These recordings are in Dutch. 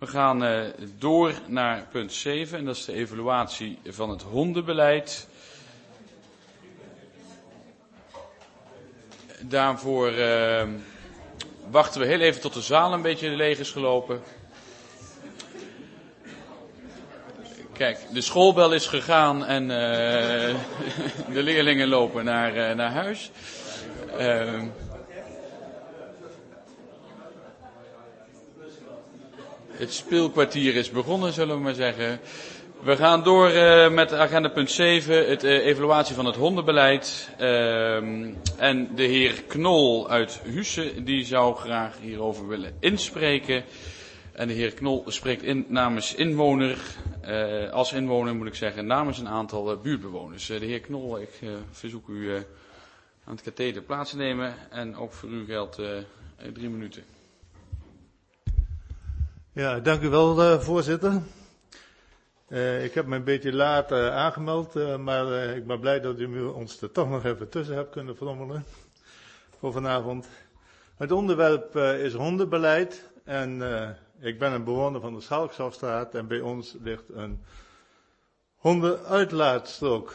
We gaan door naar punt 7 en dat is de evaluatie van het hondenbeleid. Daarvoor wachten we heel even tot de zaal een beetje leeg is gelopen. Kijk, de schoolbel is gegaan en de leerlingen lopen naar huis. Het speelkwartier is begonnen, zullen we maar zeggen. We gaan door met agenda punt 7, het evaluatie van het hondenbeleid. En de heer Knol uit Husse, die zou graag hierover willen inspreken. En de heer Knol spreekt in namens als inwoner moet ik zeggen, namens een aantal buurtbewoners. De heer Knol, ik verzoek u aan het katheder plaats te nemen en ook voor u geldt 3 minuten. Ja, dank u wel, voorzitter. Ik heb me een beetje laat aangemeld, maar ik ben blij dat u ons er toch nog even tussen hebt kunnen frommelen voor vanavond. Het onderwerp is hondenbeleid en ik ben een bewoner van de Schalkshoofdstraat en bij ons ligt een hondenuitlaatstrook.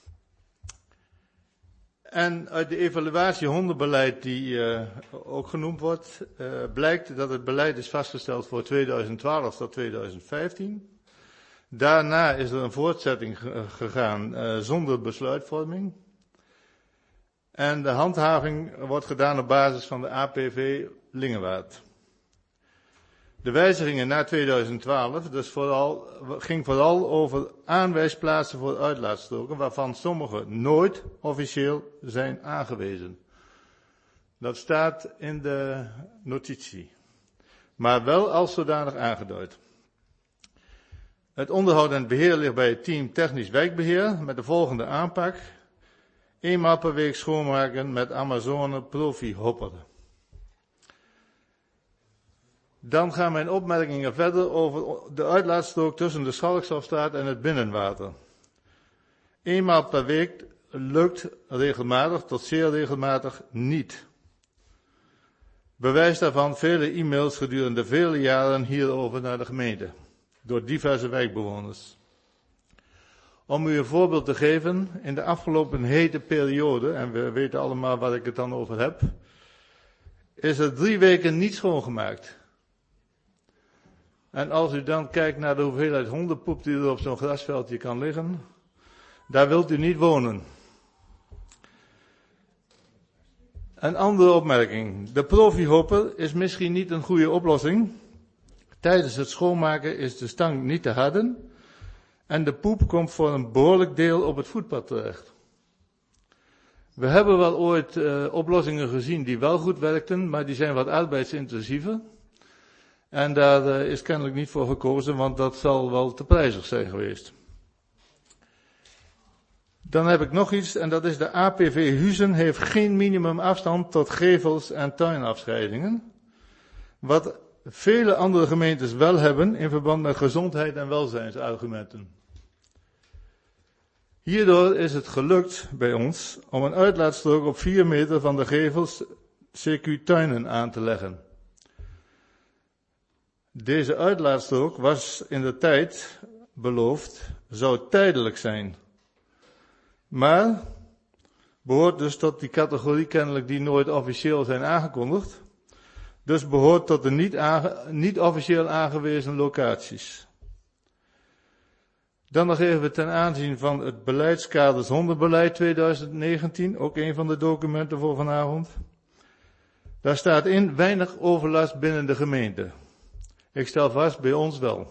En uit de evaluatie hondenbeleid die ook genoemd wordt, blijkt dat het beleid is vastgesteld voor 2012 tot 2015. Daarna is er een voortzetting gegaan zonder besluitvorming. En de handhaving wordt gedaan op basis van de APV Lingewaard. De wijzigingen na 2012 ging vooral over aanwijsplaatsen voor uitlaatstroken, waarvan sommige nooit officieel zijn aangewezen. Dat staat in de notitie, maar wel als zodanig aangeduid. Het onderhoud en het beheer ligt bij het team technisch wijkbeheer met de volgende aanpak. 1 maal per week schoonmaken met Amazone Profi Hopper. Dan gaan mijn opmerkingen verder over de uitlaatstrook tussen de Schalkshoofdstraat en het binnenwater. 1 maal per week lukt regelmatig tot zeer regelmatig niet. Bewijs daarvan vele e-mails gedurende vele jaren hierover naar de gemeente, door diverse wijkbewoners. Om u een voorbeeld te geven, in de afgelopen hete periode, en we weten allemaal waar ik het dan over heb, is er 3 weken niet schoongemaakt. En als u dan kijkt naar de hoeveelheid hondenpoep die er op zo'n grasveldje kan liggen, daar wilt u niet wonen. Een andere opmerking. De profihopper is misschien niet een goede oplossing. Tijdens het schoonmaken is de stank niet te harden en de poep komt voor een behoorlijk deel op het voetpad terecht. We hebben wel ooit oplossingen gezien die wel goed werkten, maar die zijn wat arbeidsintensiever. En daar is kennelijk niet voor gekozen, want dat zal wel te prijzig zijn geweest. Dan heb ik nog iets, en dat is de APV Huizen heeft geen minimumafstand tot gevels en tuinafscheidingen. Wat vele andere gemeentes wel hebben in verband met gezondheid en welzijnsargumenten. Hierdoor is het gelukt bij ons om een uitlaatstrook op 4 meter van de gevels CQ tuinen aan te leggen. Deze uitlaatstrook was in de tijd beloofd, zou tijdelijk zijn. Maar behoort dus tot die categorie kennelijk die nooit officieel zijn aangekondigd. Dus behoort tot de niet officieel aangewezen locaties. Dan nog even ten aanzien van het beleidskaders hondenbeleid 2019, ook een van de documenten voor vanavond. Daar staat in weinig overlast binnen de gemeente. Ik stel vast, bij ons wel.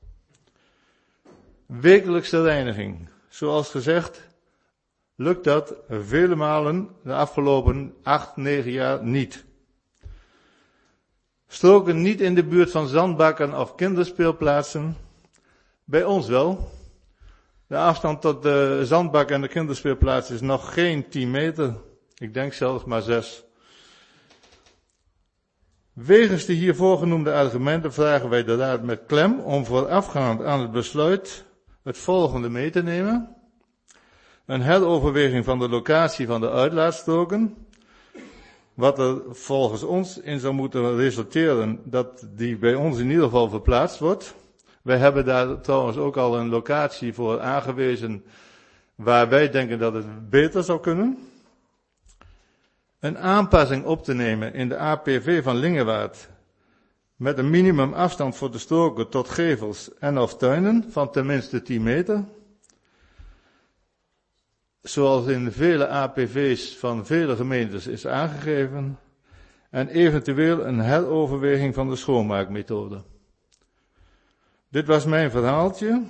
Wekelijkse reiniging. Zoals gezegd, lukt dat vele malen de afgelopen 8-9 jaar niet. Stroken niet in de buurt van zandbakken of kinderspeelplaatsen. Bij ons wel. De afstand tot de zandbak en de kinderspeelplaats is nog geen 10 meter. Ik denk zelfs maar 6. Wegens de hiervoor genoemde argumenten vragen wij de Raad met klem om voorafgaand aan het besluit het volgende mee te nemen. Een heroverweging van de locatie van de uitlaatstroken, Wat er volgens ons in zou moeten resulteren, dat die bij ons in ieder geval verplaatst wordt. Wij hebben daar trouwens ook al een locatie voor aangewezen, waar wij denken dat het beter zou kunnen. Een aanpassing op te nemen in de APV van Lingewaard, met een minimum afstand voor de stroken tot gevels en of tuinen van tenminste 10 meter. Zoals in vele APV's van vele gemeentes is aangegeven. En eventueel een heroverweging van de schoonmaakmethode. Dit was mijn verhaaltje.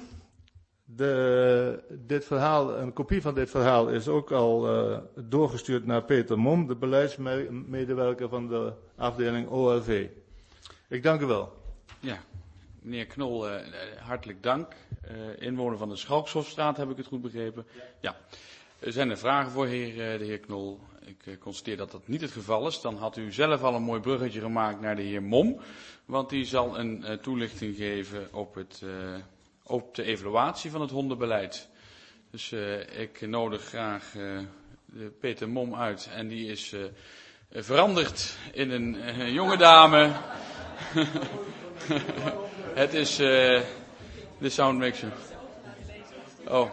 Een kopie van dit verhaal is ook al doorgestuurd naar Peter Mom, de beleidsmedewerker van de afdeling OLV. Ik dank u wel. Ja, meneer Knol, hartelijk dank. Inwoner van de Schalkshofstraat, heb ik het goed begrepen? Ja. Zijn er vragen voor de heer Knol? Ik constateer dat dat niet het geval is. Dan had u zelf al een mooi bruggetje gemaakt naar de heer Mom. Want die zal een toelichting geven op de evaluatie van het hondenbeleid. Dus ik nodig graag Peter Mom uit. En die is veranderd in een jonge dame. Het is de soundmixer. Oh.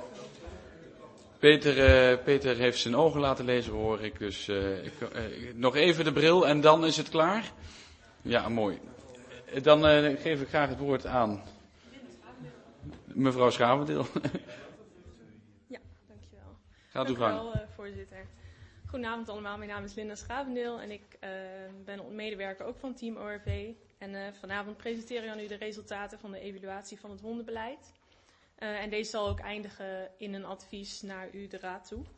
Peter heeft zijn ogen laten lezen, hoor ik. Dus nog even de bril en dan is het klaar. Ja, mooi. Dan geef ik graag het woord aan mevrouw Schavendeel. Ja, dankjewel. Gaat u gang. Dankjewel, voorzitter. Goedenavond allemaal, mijn naam is Linda Schavendeel en ik ben medewerker ook van Team ORV. En vanavond presenteer ik aan u de resultaten van de evaluatie van het hondenbeleid. En deze zal ook eindigen in een advies naar u, de raad toe.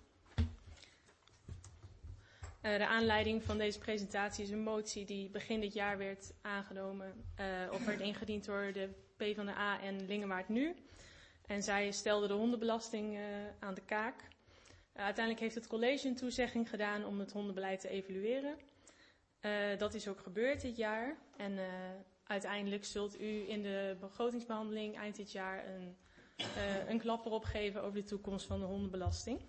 De aanleiding van deze presentatie is een motie die begin dit jaar werd aangenomen, of werd ingediend door de PvdA en Lingewaard Nu. En zij stelde de hondenbelasting aan de kaak. Uiteindelijk heeft het college een toezegging gedaan om het hondenbeleid te evalueren. Dat is ook gebeurd dit jaar. En uiteindelijk zult u in de begrotingsbehandeling eind dit jaar een klap erop geven over de toekomst van de hondenbelasting.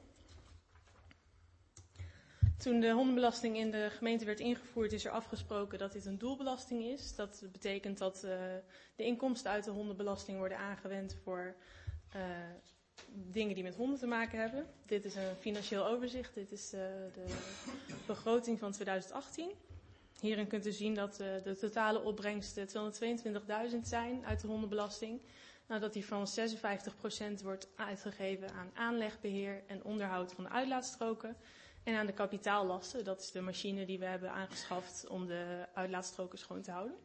Toen de hondenbelasting in de gemeente werd ingevoerd, is er afgesproken dat dit een doelbelasting is. Dat betekent dat de inkomsten uit de hondenbelasting worden aangewend voor dingen die met honden te maken hebben. Dit is een financieel overzicht. Dit is de begroting van 2018. Hierin kunt u zien dat de totale opbrengsten 222.000 zijn uit de hondenbelasting. Dat die van 56% wordt uitgegeven aan aanlegbeheer en onderhoud van de uitlaatstroken. En aan de kapitaallasten, dat is de machine die we hebben aangeschaft om de uitlaatstroken schoon te houden.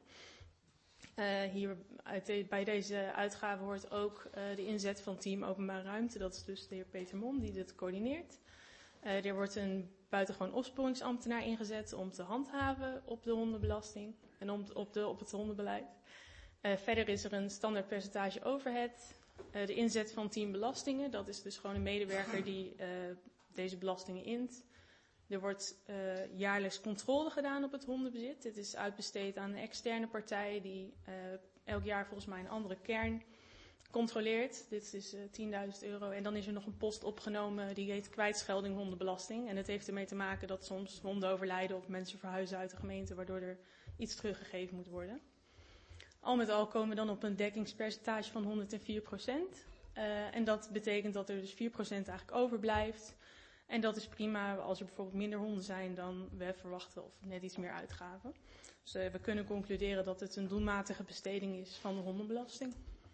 Bij deze uitgave hoort ook de inzet van Team Openbare Ruimte. Dat is dus de heer Peter Mom die dit coördineert. Er wordt een buitengewoon opsporingsambtenaar ingezet om te handhaven op de hondenbelasting en op het hondenbeleid. Verder is er een standaard percentage overhead. De inzet van Team Belastingen, dat is dus gewoon een medewerker die deze belastingen int. Er wordt jaarlijks controle gedaan op het hondenbezit. Dit is uitbesteed aan een externe partij die elk jaar volgens mij een andere kern controleert. Dit is €10.000. En dan is er nog een post opgenomen die heet kwijtschelding hondenbelasting. En het heeft ermee te maken dat soms honden overlijden of mensen verhuizen uit de gemeente, waardoor er iets teruggegeven moet worden. Al met al komen we dan op een dekkingspercentage van 104%. En dat betekent dat er dus 4% eigenlijk overblijft. En dat is prima als er bijvoorbeeld minder honden zijn dan we verwachten of net iets meer uitgaven. Dus we kunnen concluderen dat het een doelmatige besteding is van de hondenbelasting.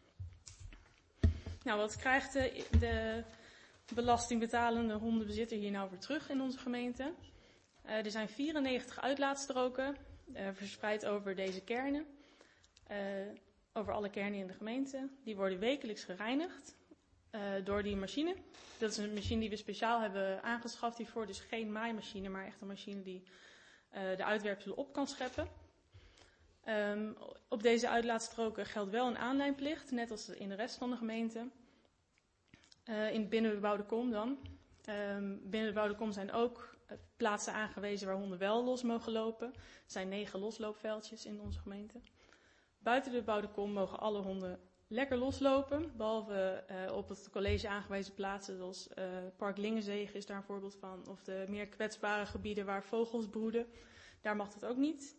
Nou, wat krijgt de belastingbetalende hondenbezitter hier nou weer terug in onze gemeente? Er zijn 94 uitlaatstroken verspreid over deze kernen. Over alle kernen in de gemeente. Die worden wekelijks gereinigd door die machine. Dat is een machine die we speciaal hebben aangeschaft hiervoor. Dus geen maaimachine, maar echt een machine die de uitwerpselen op kan scheppen. Op deze uitlaatstroken geldt wel een aanlijnplicht, net als in de rest van de gemeente. In binnen de bebouwde kom dan. Binnen de bebouwde kom zijn ook plaatsen aangewezen waar honden wel los mogen lopen. Er zijn 9 losloopveldjes in onze gemeente. Buiten de bebouwde kom mogen alle honden lekker loslopen, behalve op het college aangewezen plaatsen, zoals Park Lingenzegen is daar een voorbeeld van, of de meer kwetsbare gebieden waar vogels broeden. Daar mag dat ook niet.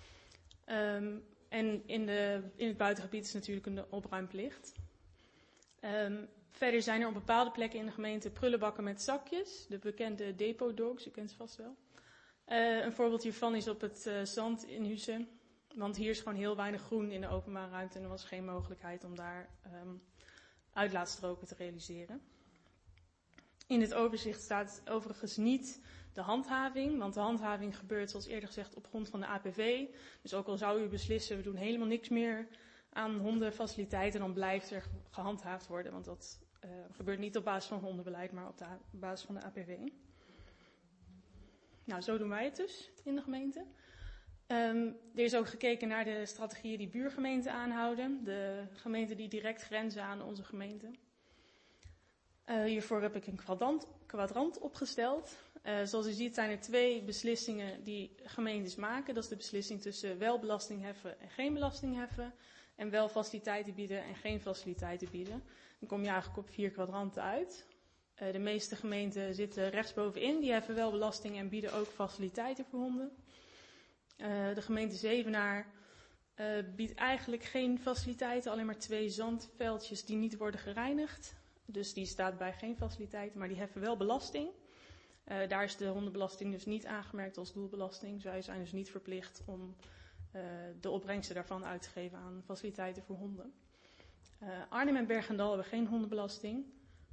En in het buitengebied is natuurlijk een opruimplicht. Verder zijn er op bepaalde plekken in de gemeente prullenbakken met zakjes. De bekende depot dogs, u kent ze vast wel. Een voorbeeld hiervan is op het zand in Huissen. Want hier is gewoon heel weinig groen in de openbare ruimte. En er was geen mogelijkheid om daar uitlaatstroken te realiseren. In het overzicht staat overigens niet de handhaving. Want de handhaving gebeurt, zoals eerder gezegd, op grond van de APV. Dus ook al zou u beslissen, we doen helemaal niks meer aan hondenfaciliteiten, dan blijft er gehandhaafd worden. Want dat gebeurt niet op basis van hondenbeleid, maar op basis van de APV. Nou, zo doen wij het dus in de gemeente. Er is ook gekeken naar de strategieën die buurgemeenten aanhouden. De gemeenten die direct grenzen aan onze gemeente. Hiervoor heb ik een kwadrant opgesteld. Zoals u ziet zijn er 2 beslissingen die gemeentes maken. Dat is de beslissing tussen wel belasting heffen en geen belasting heffen. En wel faciliteiten bieden en geen faciliteiten bieden. Dan kom je eigenlijk op 4 kwadranten uit. De meeste gemeenten zitten rechtsbovenin. Die heffen wel belasting en bieden ook faciliteiten voor honden. De gemeente Zevenaar biedt eigenlijk geen faciliteiten. Alleen maar 2 zandveldjes die niet worden gereinigd. Dus die staat bij geen faciliteiten, maar die heffen wel belasting. Daar is de hondenbelasting dus niet aangemerkt als doelbelasting. Zij zijn dus niet verplicht om de opbrengsten daarvan uit te geven aan faciliteiten voor honden. Arnhem en Bergendal hebben geen hondenbelasting.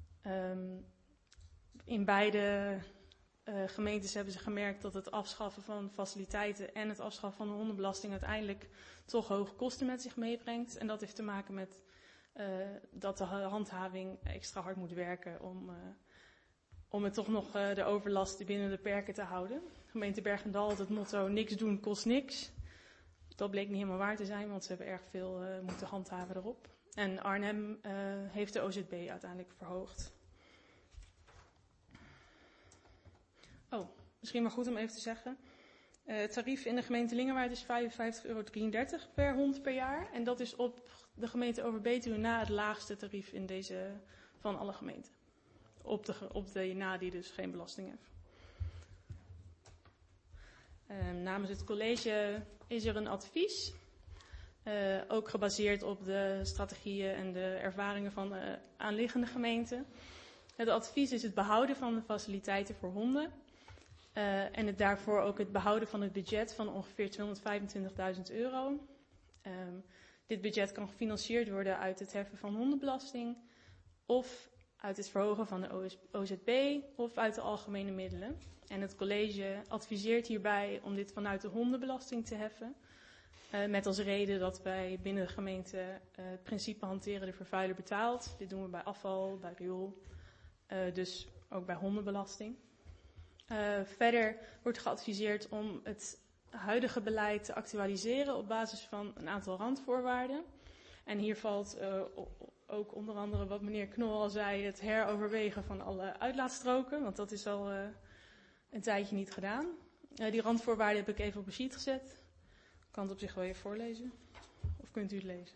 In beide gemeentes hebben ze gemerkt dat het afschaffen van faciliteiten en het afschaffen van de hondenbelasting uiteindelijk toch hoge kosten met zich meebrengt. En dat heeft te maken met dat de handhaving extra hard moet werken om het toch nog de overlast binnen de perken te houden. Gemeente Bergendal had het motto niks doen kost niks. Dat bleek niet helemaal waar te zijn, want ze hebben erg veel moeten handhaven erop. En Arnhem heeft de OZB uiteindelijk verhoogd. Oh, misschien maar goed om even te zeggen. Het tarief in de gemeente Lingewaard is €55,33 per hond per jaar. En dat is op de gemeente Overbetuwe na het laagste tarief in deze van alle gemeenten. Op de na die dus geen belasting heeft. Namens het college is er een advies. Ook gebaseerd op de strategieën en de ervaringen van de aanliggende gemeenten. Het advies is het behouden van de faciliteiten voor honden. En daarvoor ook het behouden van het budget van ongeveer €225.000. Dit budget kan gefinancierd worden uit het heffen van hondenbelasting, of uit het verhogen van de OZB, of uit de algemene middelen. En het college adviseert hierbij om dit vanuit de hondenbelasting te heffen. Met als reden dat wij binnen de gemeente het principe hanteren de vervuiler betaalt. Dit doen we bij afval, bij riool, dus ook bij hondenbelasting. Verder wordt geadviseerd om het huidige beleid te actualiseren op basis van een aantal randvoorwaarden. En hier valt ook onder andere wat meneer Knol al zei, het heroverwegen van alle uitlaatstroken, want dat is al een tijdje niet gedaan. Die randvoorwaarden heb ik even op een sheet gezet. Ik kan het op zich wel even voorlezen. Of kunt u het lezen?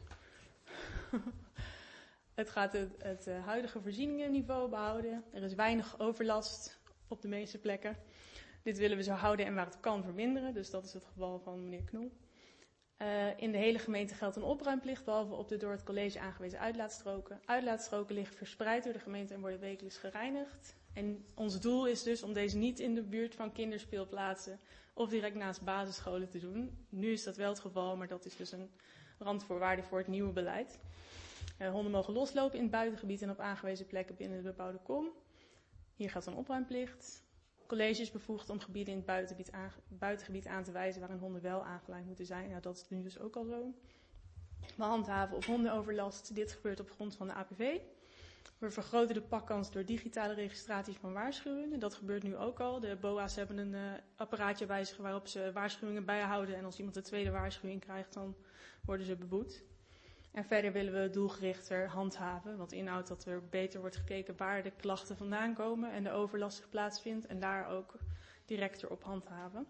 Het gaat het huidige voorzieningenniveau behouden. Er is weinig overlast op de meeste plekken. Dit willen we zo houden en waar het kan verminderen. Dus dat is het geval van meneer Knol. In de hele gemeente geldt een opruimplicht, behalve op de door het college aangewezen uitlaatstroken. Uitlaatstroken liggen verspreid door de gemeente en worden wekelijks gereinigd. En ons doel is dus om deze niet in de buurt van kinderspeelplaatsen of direct naast basisscholen te doen. Nu is dat wel het geval, maar dat is dus een randvoorwaarde voor het nieuwe beleid. Honden mogen loslopen in het buitengebied en op aangewezen plekken binnen de bebouwde kom. Hier geldt een opruimplicht. Het college is bevoegd om gebieden in het buitengebied aan te wijzen waarin honden wel aangeleid moeten zijn. Nou, dat is nu dus ook al zo. We handhaven op hondenoverlast. Dit gebeurt op grond van de APV. We vergroten de pakkans door digitale registratie van waarschuwingen. Dat gebeurt nu ook al. De BOA's hebben een apparaatje bij zich waarop ze waarschuwingen bijhouden. En als iemand de tweede waarschuwing krijgt, dan worden ze beboet. En verder willen we doelgerichter handhaven. Wat inhoudt dat er beter wordt gekeken waar de klachten vandaan komen en de overlast zich plaatsvindt. En daar ook directer op handhaven.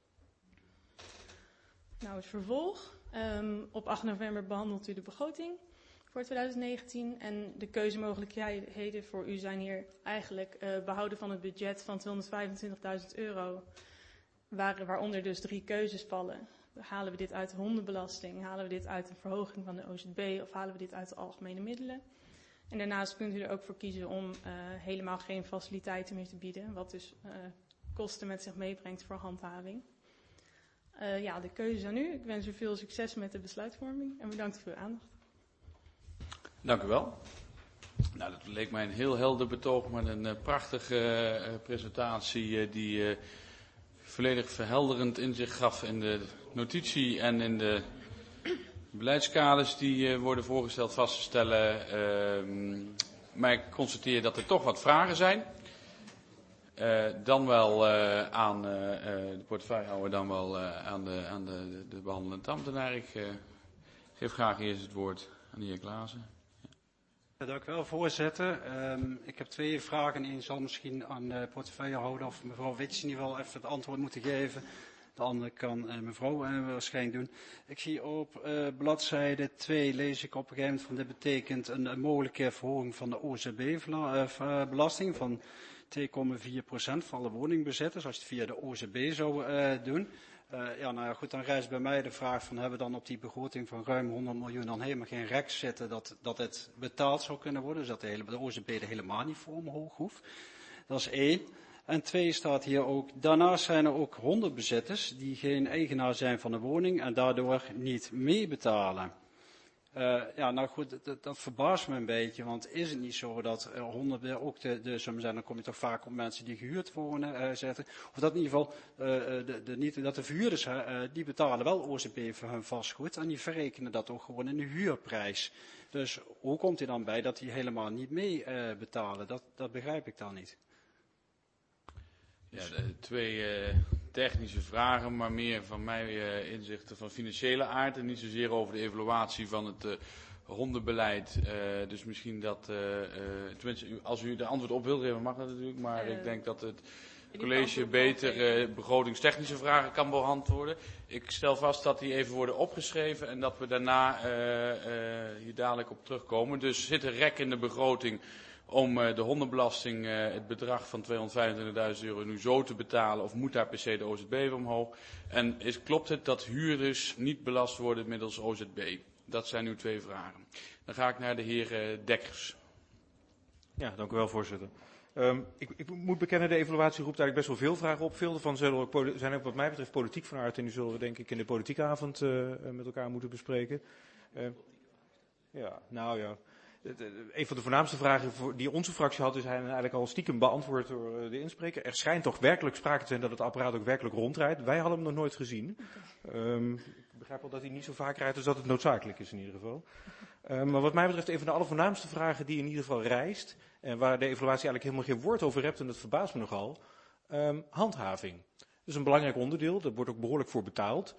Nou, het vervolg. Op 8 november behandelt u de begroting voor 2019. En de keuzemogelijkheden voor u zijn hier eigenlijk behouden van het budget van €225.000. waaronder dus 3 keuzes vallen. Halen we dit uit de hondenbelasting? Halen we dit uit een verhoging van de OZB? Of halen we dit uit de algemene middelen? En daarnaast kunt u er ook voor kiezen om helemaal geen faciliteiten meer te bieden. Wat dus kosten met zich meebrengt voor handhaving. De keuze is aan u. Ik wens u veel succes met de besluitvorming. En bedankt voor uw aandacht. Dank u wel. Nou, dat leek mij een heel helder betoog met een prachtige presentatie die volledig verhelderend inzicht gaf in de notitie en in de beleidskaders die worden voorgesteld vast te stellen. Maar ik constateer dat er toch wat vragen zijn. Dan wel aan de portefeuillehouder, dan wel aan de behandelend ambtenaar. Ik geef graag eerst het woord aan de heer Klaassen. Ja, dank u wel, voorzitter. Ik heb 2 vragen. Eén zal misschien aan de portefeuillehouder of mevrouw Wits in ieder geval even het antwoord moeten geven. De andere kan mevrouw waarschijnlijk doen. Ik zie op bladzijde 2 lees ik op een gegeven moment van dit betekent een mogelijke verhoging van de OZB-belasting van 2,4% voor alle woningbezitters als je het via de OZB zou doen. Goed, dan rijst bij mij de vraag van hebben we dan op die begroting van ruim 100 miljoen dan helemaal geen rek zitten dat het betaald zou kunnen worden. Dus dat de OZB er helemaal niet voor omhoog hoeft. Dat is 1. En 2 staat hier ook, daarnaast zijn er ook hondenbezitters die geen eigenaar zijn van de woning en daardoor niet meebetalen. Dat verbaast me een beetje, want is het niet zo dat honden ook dan kom je toch vaak op mensen die gehuurd wonen zetten. Of dat in ieder geval, dat de verhuurders, die betalen wel OZB voor hun vastgoed en die verrekenen dat ook gewoon in de huurprijs. Dus hoe komt hij dan bij dat die helemaal niet mee betalen? Dat begrijp ik dan niet. Ja, 2 technische vragen, maar meer van mij inzichten van financiële aard en niet zozeer over de evaluatie van het hondenbeleid. Dus misschien dat, tenminste, als u de antwoord op wil geven mag dat natuurlijk, maar ik denk dat het college beter begrotingstechnische vragen kan beantwoorden. Ik stel vast dat die even worden opgeschreven en dat we daarna hier dadelijk op terugkomen. Dus zit er rek in de begroting om de hondenbelasting, het bedrag van €225.000 nu zo te betalen, of moet daar per se de OZB omhoog? En klopt het dat huurders niet belast worden middels OZB? Dat zijn uw 2 vragen. Dan ga ik naar de heer Dekkers. Ja, dank u wel, voorzitter. Ik moet bekennen, de evaluatie roept eigenlijk best wel veel vragen op. Veel daarvan zijn ook wat mij betreft politiek van aard en die zullen we denk ik in de politieke avond met elkaar moeten bespreken. Een van de voornaamste vragen die onze fractie had, is eigenlijk al stiekem beantwoord door de inspreker. Er schijnt toch werkelijk sprake te zijn dat het apparaat ook werkelijk rondrijdt. Wij hadden hem nog nooit gezien. Ik begrijp wel dat hij niet zo vaak rijdt, dus dat het noodzakelijk is in ieder geval. Maar wat mij betreft een van de allervoornaamste vragen die in ieder geval rijst, en waar de evaluatie eigenlijk helemaal geen woord over hebt, en dat verbaast me nogal, handhaving. Dat is een belangrijk onderdeel, daar wordt ook behoorlijk voor betaald.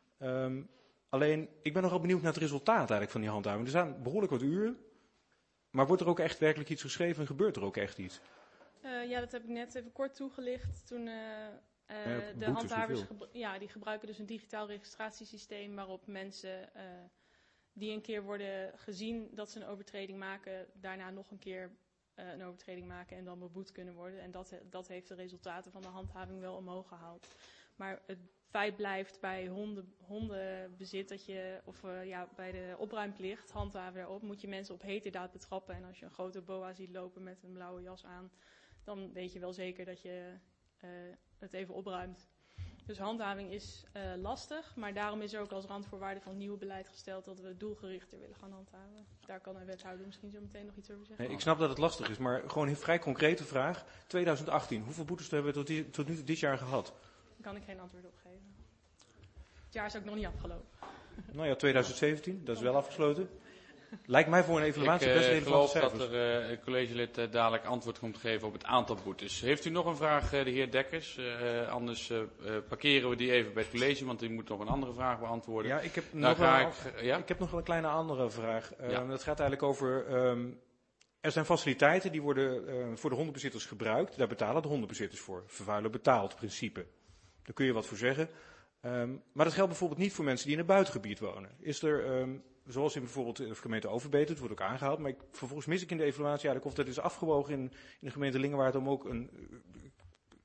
Alleen, ik ben nogal benieuwd naar het resultaat eigenlijk van die handhaving. Er staan behoorlijk wat uren. Maar wordt er ook echt werkelijk iets geschreven en gebeurt er ook echt iets? Dat heb ik net even kort toegelicht. Toen de handhavers die gebruiken dus een digitaal registratiesysteem waarop mensen die een keer worden gezien dat ze een overtreding maken, daarna nog een keer een overtreding maken en dan beboet kunnen worden. En dat heeft de resultaten van de handhaving wel omhoog gehaald. Maar het feit blijft bij hondenbezit dat je, bij de opruimplicht, handhaven daarop, moet je mensen op heterdaad betrappen. En als je een grote boa ziet lopen met een blauwe jas aan, dan weet je wel zeker dat je het even opruimt. Dus handhaving is lastig, maar daarom is er ook als randvoorwaarde van het nieuwe beleid gesteld dat we doelgerichter willen gaan handhaven. Daar kan een wethouder misschien zo meteen nog iets over zeggen. Nee, ik snap dat het lastig is, maar gewoon een vrij concrete vraag. 2018, hoeveel boetes hebben we tot nu dit jaar gehad? Daar kan ik geen antwoord op geven. Het jaar is ook nog niet afgelopen. Nou ja, 2017, dat is wel afgesloten. Lijkt mij voor een evaluatie best relevant. Ik geloof dat er een collegelid dadelijk antwoord komt geven op het aantal boetes. Heeft u nog een vraag, de heer Dekkers? Anders parkeren we die even bij het college, want u moet nog een andere vraag beantwoorden. Ja, ik heb nog wel een kleine andere vraag. Dat gaat eigenlijk over, er zijn faciliteiten die worden voor de hondenbezitters gebruikt. Daar betalen de hondenbezitters voor. Vervuiler betaalt principe. Daar kun je wat voor zeggen. Maar dat geldt bijvoorbeeld niet voor mensen die in een buitengebied wonen. Is er, zoals in bijvoorbeeld de gemeente Overbetuwe, het wordt ook aangehaald, maar vervolgens mis ik in de evaluatie eigenlijk of dat is afgewogen in de gemeente Lingewaard om ook een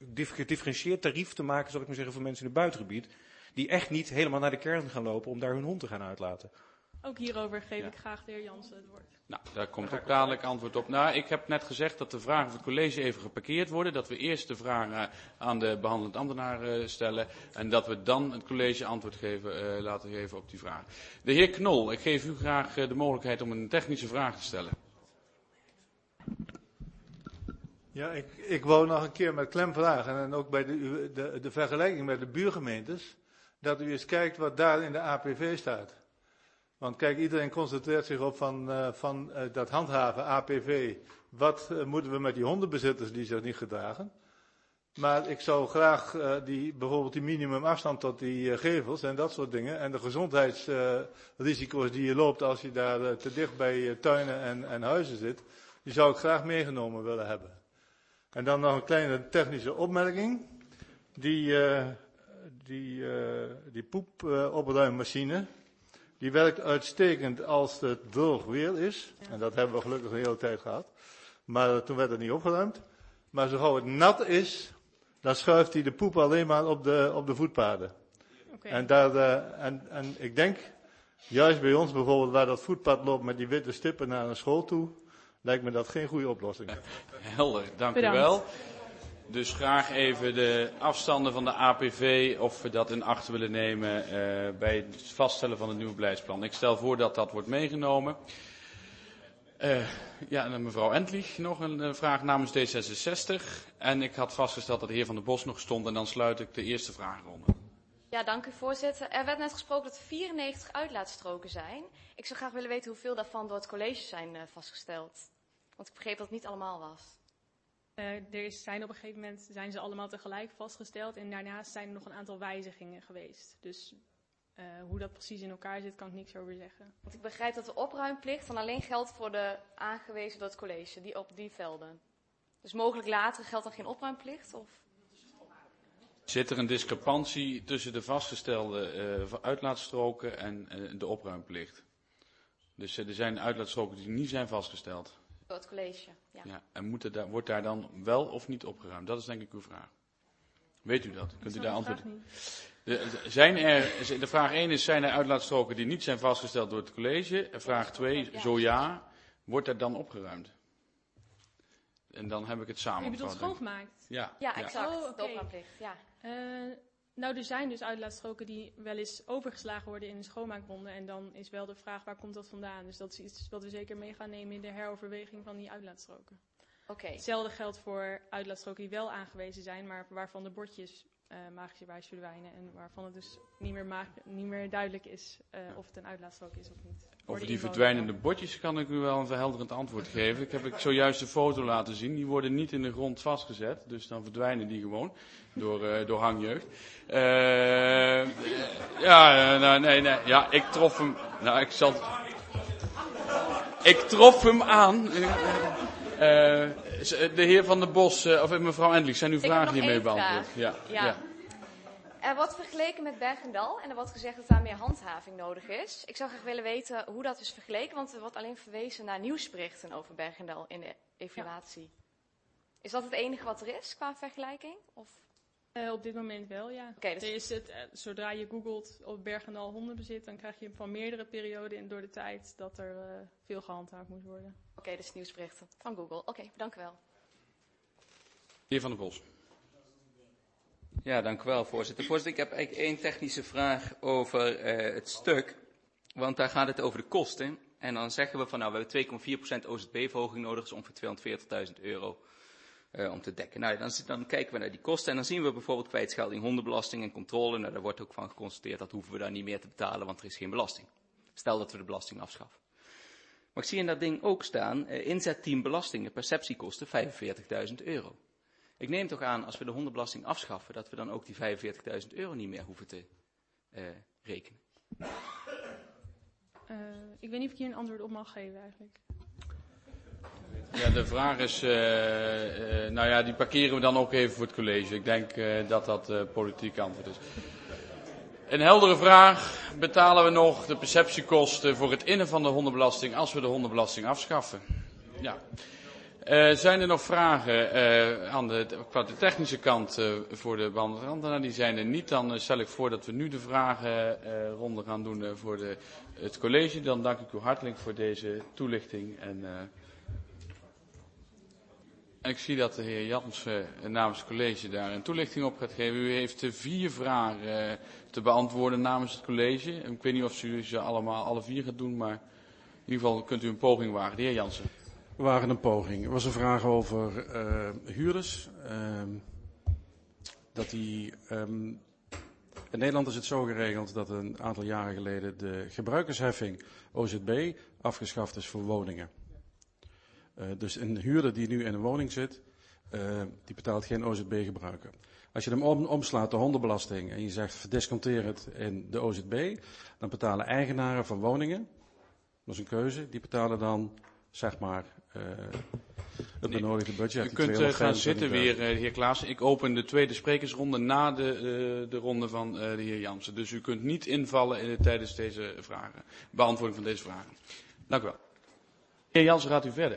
gedifferentieerd tarief te maken, zal ik maar zeggen, voor mensen in het buitengebied, die echt niet helemaal naar de kern gaan lopen om daar hun hond te gaan uitlaten. Ook hierover geef ik graag de heer Jansen het woord. Nou, daar komt ook dadelijk antwoord op. Nou, ik heb net gezegd dat de vragen voor het college even geparkeerd worden. Dat we eerst de vragen aan de behandelend ambtenaar stellen. En dat we dan het college antwoord laten geven op die vragen. De heer Knol, ik geef u graag de mogelijkheid om een technische vraag te stellen. Ja, ik wou nog een keer met klem vragen. En ook bij de vergelijking met de buurgemeentes. Dat u eens kijkt wat daar in de APV staat. Want kijk, iedereen concentreert zich op van dat handhaven, APV. Wat moeten we met die hondenbezitters die zich niet gedragen? Maar ik zou graag bijvoorbeeld die minimumafstand tot die gevels en dat soort dingen. En de gezondheidsrisico's die je loopt als je daar te dicht bij tuinen en huizen zit. Die zou ik graag meegenomen willen hebben. En dan nog een kleine technische opmerking. Die poepopruimmachine. Die werkt uitstekend als het droog weer is. En dat hebben we gelukkig een hele tijd gehad. Maar toen werd het niet opgeruimd. Maar zo gauw het nat is, dan schuift hij de poep alleen maar op de voetpaden. Okay. En ik denk, juist bij ons bijvoorbeeld, waar dat voetpad loopt met die witte stippen naar een school toe, lijkt me dat geen goede oplossing. Helder, dank Bedankt. u wel. Dus graag even de afstanden van de APV, of we dat in acht willen nemen bij het vaststellen van het nieuwe beleidsplan. Ik stel voor dat dat wordt meegenomen. Ja, en mevrouw Entlich nog een vraag namens D66. En ik had vastgesteld dat de heer Van der Bos nog stond en dan sluit ik de eerste vraagronde. Ja, dank u voorzitter. Er werd net gesproken dat 94 uitlaatstroken zijn. Ik zou graag willen weten hoeveel daarvan door het college zijn vastgesteld. Want ik begreep dat het niet allemaal was. Zijn op een gegeven moment zijn ze allemaal tegelijk vastgesteld en daarnaast zijn er nog een aantal wijzigingen geweest. Dus hoe dat precies in elkaar zit, kan ik niks over zeggen. Want ik begrijp dat de opruimplicht dan alleen geldt voor de aangewezen door het college, op die velden. Dus mogelijk later geldt dan geen opruimplicht? Of? Zit er een discrepantie tussen de vastgestelde uitlaatstroken en de opruimplicht? Dus er zijn uitlaatstroken die niet zijn vastgesteld. Door het college, ja. Ja, en wordt daar dan wel of niet opgeruimd? Dat is denk ik uw vraag. Weet u dat? Kunt u daar antwoord op? De vraag 1 is, zijn er uitlaatstroken die niet zijn vastgesteld door het college? Vraag 2, zo ja, wordt er dan opgeruimd? En dan heb ik het samengevat. Je bedoelt schoongemaakt? Ja, exact. Oh, okay. De opruimplicht, ja. Nou, er zijn dus uitlaatstroken die wel eens overgeslagen worden in een schoonmaakronde. En dan is wel de vraag, waar komt dat vandaan? Dus dat is iets wat we zeker mee gaan nemen in de heroverweging van die uitlaatstroken. Okay. Hetzelfde geldt voor uitlaatstroken die wel aangewezen zijn, maar waarvan de bordjes magischerwijs verdwijnen. En waarvan het dus niet meer duidelijk is of het een uitlaatstrook is of niet. Over die verdwijnende bordjes kan ik u wel een verhelderend antwoord geven. Ik heb zojuist de foto laten zien. Die worden niet in de grond vastgezet. Dus dan verdwijnen die gewoon door hangjeugd. Nee. Ja, ik trof hem. Nou, ik trof hem aan. De heer Van der Bos, of mevrouw Endlich, zijn uw vragen hiermee beantwoord? Ja. Er wordt vergeleken met Bergendal en er wordt gezegd dat daar meer handhaving nodig is. Ik zou graag willen weten hoe dat is vergeleken, want er wordt alleen verwezen naar nieuwsberichten over Bergendal in de evaluatie. Ja. Is dat het enige wat er is qua vergelijking? Of? Op dit moment wel, ja. Okay, dus zodra je googelt op Bergendal hondenbezit, dan krijg je van meerdere perioden door de tijd dat er veel gehandhaafd moet worden. Oké, dus nieuwsberichten van Google. Oké, dank u wel. Heer Van der Bos. Ja, dank u wel, voorzitter. Voorzitter, ik heb eigenlijk één technische vraag over het stuk. Want daar gaat het over de kosten. En dan zeggen we van, nou, we hebben 2,4% OZB-verhoging nodig, dus ongeveer €240.000 om te dekken. Nou, dan kijken we naar die kosten en dan zien we bijvoorbeeld kwijtschelding hondenbelasting en controle. Nou, daar wordt ook van geconstateerd dat hoeven we daar niet meer te betalen, want er is geen belasting. Stel dat we de belasting afschaffen. Maar ik zie in dat ding ook staan, inzetteam belastingen, perceptiekosten €45.000. Ik neem toch aan, als we de hondenbelasting afschaffen, dat we dan ook die €45.000 niet meer hoeven te rekenen. Ik weet niet of ik hier een antwoord op mag geven eigenlijk. Ja, de vraag is, die parkeren we dan ook even voor het college. Ik denk dat dat politiek antwoord is. Een heldere vraag, betalen we nog de perceptiekosten voor het innen van de hondenbelasting als we de hondenbelasting afschaffen? Ja. Zijn er nog vragen qua de technische kant voor de behandelende ambtenaar? Die zijn er niet. Dan stel ik voor dat we nu de vragenronde gaan doen voor het college. Dan dank ik u hartelijk voor deze toelichting. En ik zie dat de heer Jansen namens het college daar een toelichting op gaat geven. U heeft 4 vragen te beantwoorden namens het college. Ik weet niet of u ze alle 4 gaat doen, maar in ieder geval kunt u een poging wagen. De heer Jansen. We wagen een poging. Er was een vraag over huurders. In Nederland is het zo geregeld dat een aantal jaren geleden de gebruikersheffing OZB afgeschaft is voor woningen. Dus een huurder die nu in een woning zit, die betaalt geen OZB-gebruiker. Als je hem omslaat de hondenbelasting en je zegt verdisconteer het in de OZB, dan betalen eigenaren van woningen, dat is een keuze, die betalen dan zeg maar het benodigde budget. U kunt gaan zitten weer, heer Klaassen. Ik open de tweede sprekersronde na de ronde van de heer Jansen. Dus u kunt niet invallen tijdens deze vragen, beantwoording van deze vragen. Dank u wel. Heer Jansen, gaat u verder.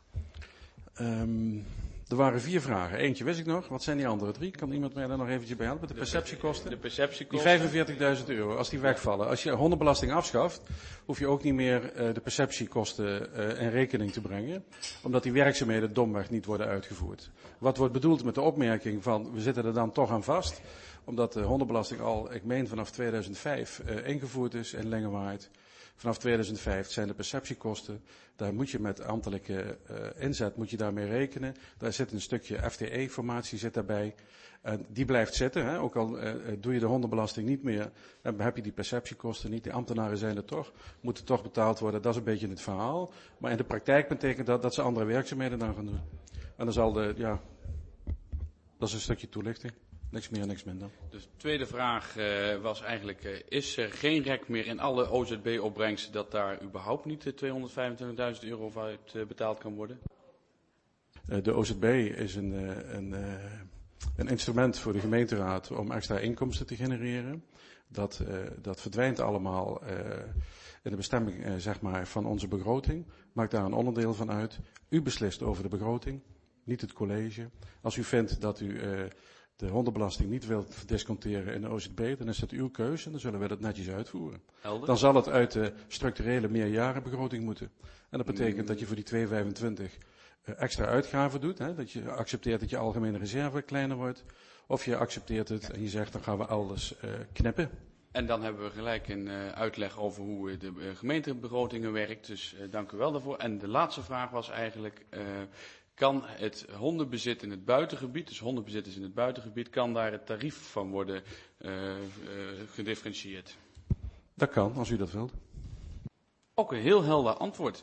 Er waren 4 vragen. Eentje wist ik nog. Wat zijn die andere 3? Kan iemand mij daar nog eventjes bij helpen? De perceptiekosten? De perceptiekosten. Die €45.000, als die wegvallen. Als je hondenbelasting afschaft, hoef je ook niet meer de perceptiekosten in rekening te brengen. Omdat die werkzaamheden domweg niet worden uitgevoerd. Wat wordt bedoeld met de opmerking van, we zitten er dan toch aan vast. Omdat de hondenbelasting al, ik meen vanaf 2005, ingevoerd is in Lengewaard. Vanaf 2005 zijn de perceptiekosten, daar moet je met ambtelijke inzet moet je daarmee rekenen. Daar zit een stukje FTE-formatie zit daarbij. Die blijft zitten, hè? Ook al doe je de hondenbelasting niet meer, dan heb je die perceptiekosten niet. Die ambtenaren zijn er toch, moeten toch betaald worden. Dat is een beetje het verhaal. Maar in de praktijk betekent dat ze andere werkzaamheden dan gaan doen. En dan zal dat is een stukje toelichting. Niks meer, niks minder. Dus de tweede vraag was eigenlijk, is er geen rek meer in alle OZB-opbrengsten dat daar überhaupt niet €225.000 uit betaald kan worden? De OZB is een instrument voor de gemeenteraad om extra inkomsten te genereren. Dat verdwijnt allemaal in de bestemming zeg maar, van onze begroting. Maakt daar een onderdeel van uit. U beslist over de begroting, niet het college. Als u vindt dat u de hondenbelasting niet wilt disconteren in de OZB, dan is dat uw keuze en dan zullen we dat netjes uitvoeren. Helder. Dan zal het uit de structurele meerjarenbegroting moeten. En dat betekent dat je voor die 225 extra uitgaven doet. Hè? Dat je accepteert dat je algemene reserve kleiner wordt. Of je accepteert het en je zegt dan gaan we alles knippen. En dan hebben we gelijk een uitleg over hoe de gemeentebegrotingen werkt. Dus dank u wel daarvoor. En de laatste vraag was eigenlijk, kan het hondenbezit in het buitengebied, dus hondenbezitters in het buitengebied, kan daar het tarief van worden gedifferentieerd? Dat kan, als u dat wilt. Ook een heel helder antwoord.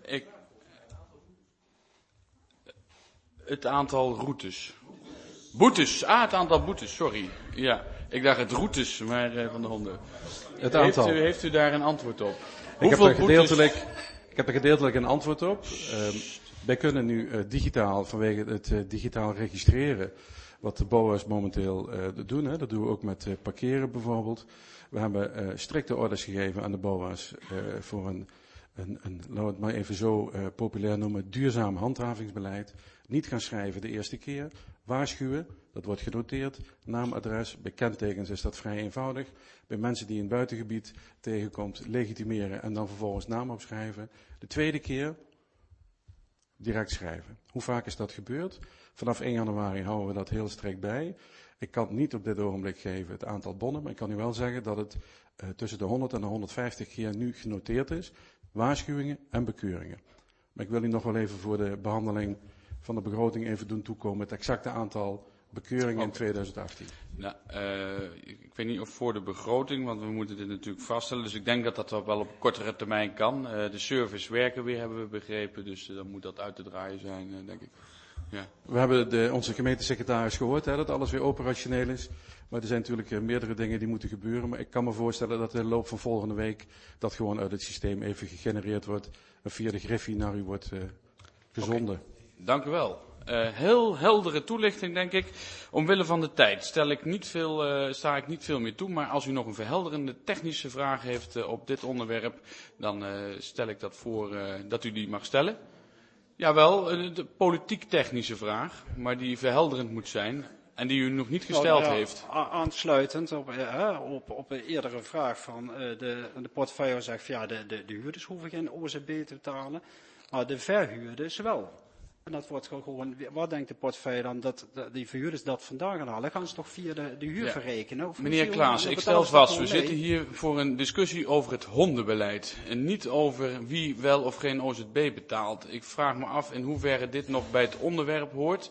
Het aantal routes. Boetes. Het aantal boetes, sorry. Ja, ik dacht het routes, maar van de honden. Het aantal. Heeft u daar een antwoord op? Ik heb er gedeeltelijk een antwoord op. Wij kunnen nu digitaal, vanwege het digitaal registreren, wat de BOA's momenteel doen. Hè. Dat doen we ook met parkeren bijvoorbeeld. We hebben strikte orders gegeven aan de BOA's voor een, laten we het maar even zo populair noemen, duurzaam handhavingsbeleid. Niet gaan schrijven de eerste keer. Waarschuwen, dat wordt genoteerd. Naam, adres, bij kentekens is dat vrij eenvoudig. Bij mensen die in het buitengebied tegenkomt, legitimeren en dan vervolgens naam opschrijven. De tweede keer direct schrijven. Hoe vaak is dat gebeurd? Vanaf 1 januari houden we dat heel strikt bij. Ik kan niet op dit ogenblik geven het aantal bonnen, maar ik kan u wel zeggen dat het tussen de 100 en de 150 keer nu genoteerd is. Waarschuwingen en bekeuringen. Maar ik wil u nog wel even voor de behandeling van de begroting even doen toekomen het exacte aantal bekeuringen in 2018. Nou, ik weet niet of voor de begroting, want we moeten dit natuurlijk vaststellen. Dus ik denk dat dat wel op kortere termijn kan. De service werken weer, hebben we begrepen. Dus dan moet dat uit te draaien zijn, denk ik. Ja. We hebben onze gemeentesecretaris gehoord, dat alles weer operationeel is. Maar er zijn natuurlijk meerdere dingen die moeten gebeuren. Maar ik kan me voorstellen dat in de loop van volgende week dat gewoon uit het systeem even gegenereerd wordt. En via de Griffie naar u wordt gezonden. Okay. Dank u wel. Heel heldere toelichting, denk ik. Omwille van de tijd sta ik niet veel meer toe. Maar als u nog een verhelderende technische vraag heeft op dit onderwerp, dan stel ik dat voor dat u die mag stellen. Jawel, de politiek-technische vraag, maar die verhelderend moet zijn en die u nog niet gesteld heeft. Aansluitend op een eerdere vraag van de portefeuille zegt van ja, de huurders hoeven geen OZB te betalen, maar de verhuurders wel. En dat wordt gewoon, wat denkt de portefeuille dan dat die verhuurders dat vandaan gaan halen? Gaan ze toch via de huur verrekenen? Of Meneer Klaas, ik stel vast, we zitten hier voor een discussie over het hondenbeleid. En niet over wie wel of geen OZB betaalt. Ik vraag me af in hoeverre dit nog bij het onderwerp hoort.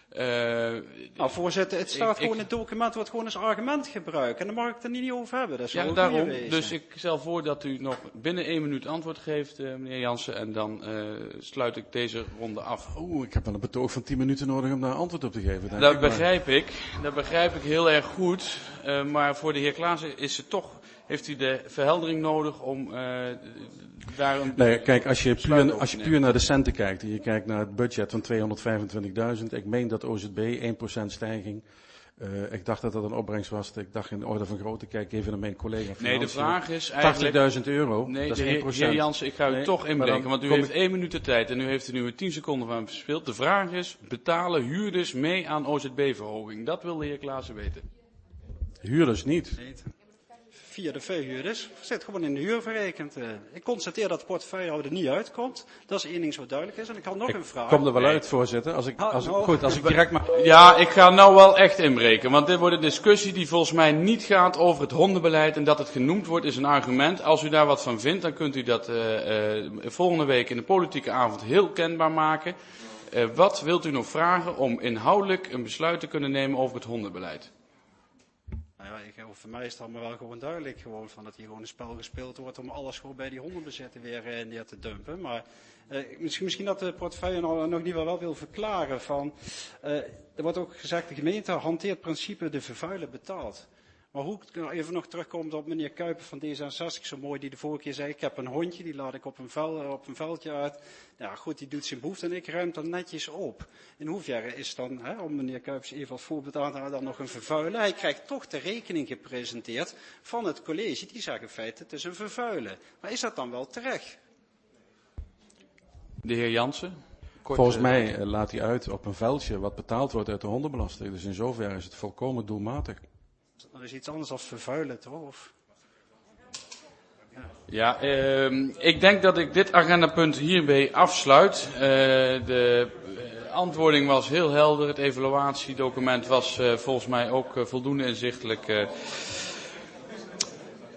Voorzitter, het staat gewoon in het document, wordt gewoon als argument gebruikt. En daar mag ik het er niet over hebben. Dat is ja, daarom. Dus ik stel voor dat u nog binnen 1 minuut antwoord geeft, meneer Jansen. En dan sluit ik deze ronde af. Ik heb wel een betoog van 10 minuten nodig om daar antwoord op te geven. Dat begrijp ik. Dat begrijp ik heel erg goed. Maar voor de heer Klaassen heeft u de verheldering nodig om daar een... Nee, kijk, als je puur naar de centen kijkt en je kijkt naar het budget van 225.000, ik meen dat OZB 1% stijging. Ik dacht dat dat een opbrengst was. Ik dacht in orde van grootte, kijk even naar mijn collega. Nee, de vraag is eigenlijk... €80.000, nee, dat is 1%. Heer Jansen, ik ga u toch inbreken, want u heeft 1 minuut de tijd en u heeft er nu 10 seconden van verspild. De vraag is, betalen huurders mee aan OZB-verhoging? Dat wil de heer Klaassen weten. Huurders niet. Via de verhuurders. Zit gewoon in de huur verrekend. Ik constateer dat de portefeuillehouder er niet uitkomt. Dat is één ding zo duidelijk is. En ik had nog een vraag. Kom er wel uit, voorzitter. Als ik direct maar... Ja, ik ga nou wel echt inbreken. Want dit wordt een discussie die volgens mij niet gaat over het hondenbeleid. En dat het genoemd wordt is een argument. Als u daar wat van vindt, dan kunt u dat volgende week in de politieke avond heel kenbaar maken. Wat wilt u nog vragen om inhoudelijk een besluit te kunnen nemen over het hondenbeleid? Voor mij is het allemaal wel gewoon duidelijk gewoon van dat hier gewoon een spel gespeeld wordt om alles gewoon bij die hondenbezetter weer neer te dumpen. Maar misschien dat de portefeuille nog niet wel wil verklaren van, er wordt ook gezegd de gemeente hanteert het principe de vervuiler betaalt. Maar hoe ik even nog terugkomt op meneer Kuiper van D66, zo mooi die de vorige keer zei, ik heb een hondje, die laat ik op een veldje uit. Ja goed, die doet zijn behoefte en ik ruim dat netjes op. In hoeverre is dan, om meneer Kuipers even als voorbeeld aan te halen, dan nog een vervuiler? Hij krijgt toch de rekening gepresenteerd van het college, die zegt in feite het is een vervuiler. Maar is dat dan wel terecht? De heer Jansen? Volgens mij laat hij uit op een veldje wat betaald wordt uit de hondenbelasting. Dus in zoverre is het volkomen doelmatig. Dat is iets anders dan vervuilen, toch? Of... Ja, ik denk dat ik dit agendapunt hierbij afsluit. De antwoording was heel helder. Het evaluatiedocument was volgens mij ook voldoende inzichtelijk.